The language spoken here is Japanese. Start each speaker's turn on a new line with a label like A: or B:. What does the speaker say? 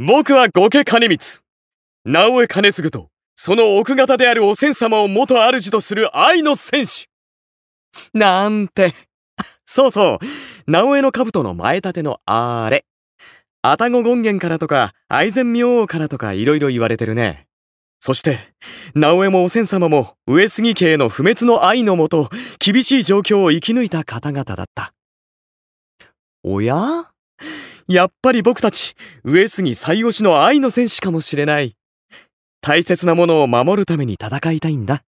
A: 僕は後家兼光、直江兼続とその奥方であるお仙様を元主とする愛の戦士なんて。そうそう、直江の兜の前立てのあれ、愛宕権現からとか愛染明王からとかいろいろ言われてるね。そして直江もお仙様も上杉家への不滅の愛のもと厳しい状況を生き抜いた方々だった。おや、やっぱり僕たち上杉最推しの愛の戦士かもしれない。大切なものを守るために戦いたいんだ。